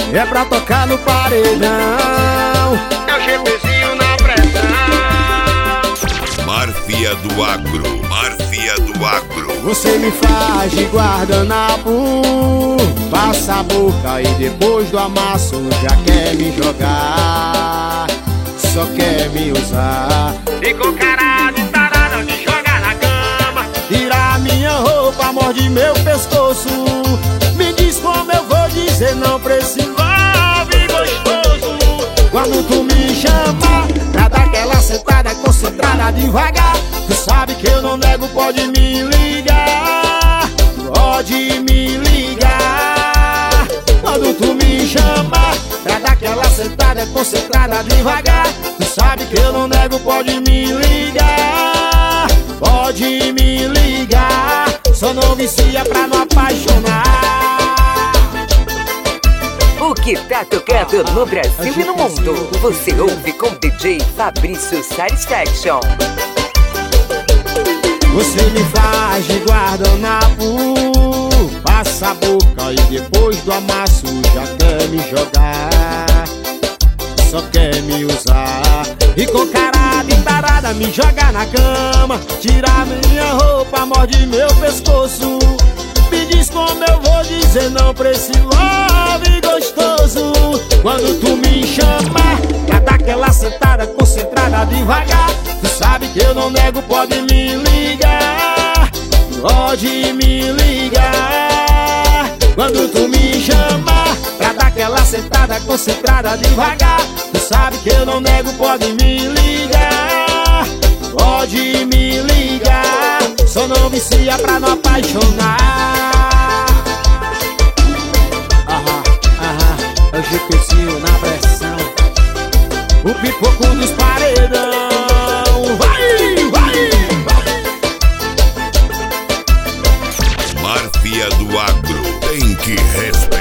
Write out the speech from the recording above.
é pra tocar no paredão. É o GPzinho na pressão. Máfia do Agro, Máfia do Agro. Você me faz de guardanapo, passa a boca e depois do amasso já quer me jogar, só quer me usar. E com cara de tarada me joga na cama. Tira minha roupa, morde meu pescoço. Me diz como eu vou dizer não pra esse love gostoso. Quando tu me chama pra dar aquela sentada concentrada devagar, tu sabe que eu não nego, pode me ligar, pode me ligar. Quando tu me chama pra dar aquela sentada concentrada devagar, tu sabe que eu não nego, pode me ligar, pode me ligar. Só não vicia pra não apaixonar. O que tá tocando no Brasil e no mundo, você ouve com DJ Fabrício Satisfaction. Você me faz de guardanapo, passa a boca e depois do amasso já quer me jogar, só quer me usar. E com cara de tarada me joga na cama, tira minha roupa, morde meu pescoço. Me diz como eu vou dizer não pra esse love gostoso. Quando tu me chama pra dar aquela sentada concentrada devagar, tu sabe que eu não nego, pode me ligar, pode me ligar. Quando tu me chama pra dar aquela sentada concentrada devagar, tu sabe que eu não nego, pode me ligar, pode me ligar. Só não vicia pra não apaixonar. É o GPzinho na pressão, o pipoco dos paredão. Vai, vai, Máfia do Agro, tem que respeitar.